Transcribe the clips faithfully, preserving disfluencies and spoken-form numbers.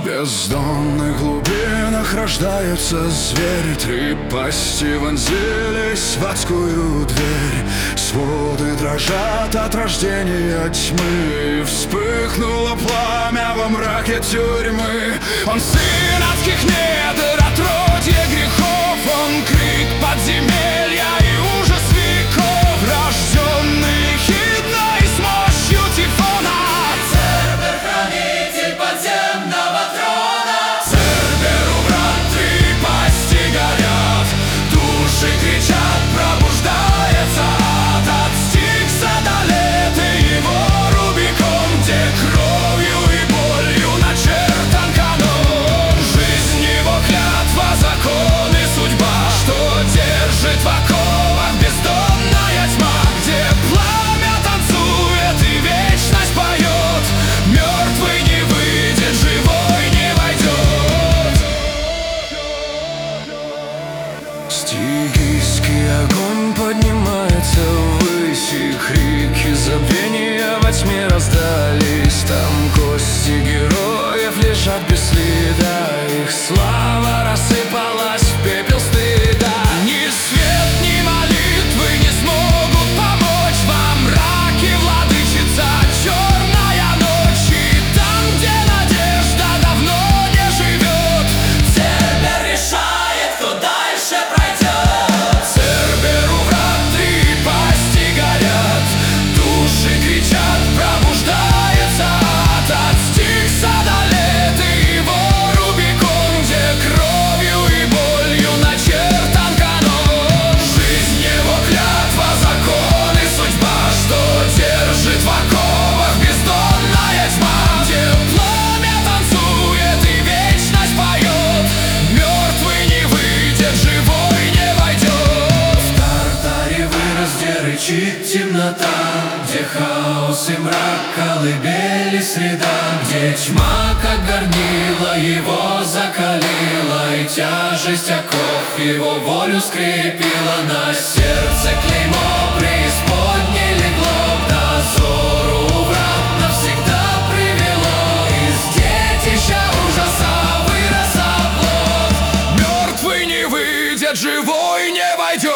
В бездонных глубинах рождается зверь. Три пасти вонзились в адскую дверь. Своды дрожат от рождения тьмы. Вспыхнуло пламя во мраке тюрьмы. Он сын адских недр, отродье грехов. Он крик подземелья и ужас веков, рожденный хидно и с мощью Тифона. Цербер, хранитель подземного трона. Церберу врат три пасти горят. Души кричат, пробуждается ад. От Стикса до Леты его Рубикон, где кровью и болью начертан канон. Жизнь его клятва, закон и судьба, что держит в оковах бездонная тьма, где пламя танцует и вечность поет. Мертвый не выйдет, живой не войдет. Стигийский огонь поднимается ввысь, и крики забвения во тьме раздались. Там кости героев лежат без следа, их слава рассыпалась в пепел стыда. Ни свет, ни молитвы не смогут помочь вам. Мраке владычица черная ночь, и там, где надежда давно не живет, Цербер решает, кто дальше пройдет. Церберу врат три пасти горят. Души кричат, пробуждается ад. От Стикса до Леты его Рубикон, где кровью и болью начертан канон. Жизнь его клятва, закон и судьба, что держит в оковах бездонная тьма, где пламя танцует и вечность поет. Мертвый не выйдет, живой не войдет. В Тартаре вырос, где рычит темнота, где хаос и мрак, колыбели среда, где тьма, как горнила, его закалила, и тяжесть оков его волю скрепила. На сердце клеймо преисподней легло, к дозору врат навсегда привело. Из детища ужаса вырос оплот. Мертвый не выйдет, живой не войдет.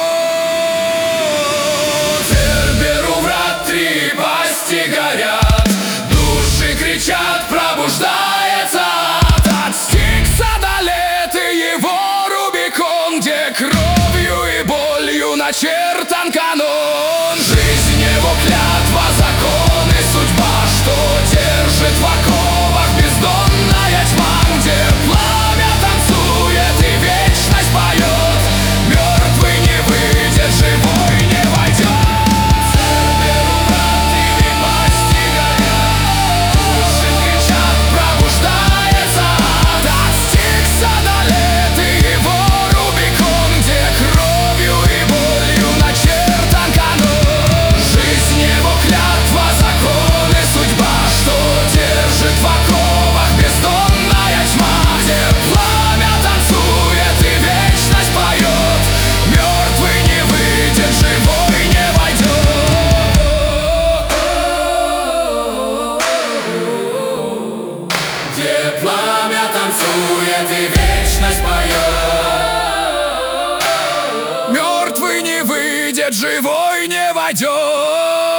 Церберу врат три пасти горят. Души кричат, пробуждается ад. От Стикса до Леты его Рубикон, где кровью и болью начертан канон. Жизнь его клятва, закон и судьба, что держит в оковах бездонная тьма, где пламя танцует и вечность поет. Мертвый не выйдет, живой не войдет. Церберу врат три пасти горят. Души кричат, пробуждается ад. От Стикса до Леты его Рубикон, где кровью и болью начертан канон. Жизнь его клятва, закон и судьба, что держит в оковах бездонная тьма, где пламя танцует и вечность поет. Мертвый не выйдет, живой не войдет. Где пламя танцует и вечность поет. Мертвый не выйдет, живой не войдет.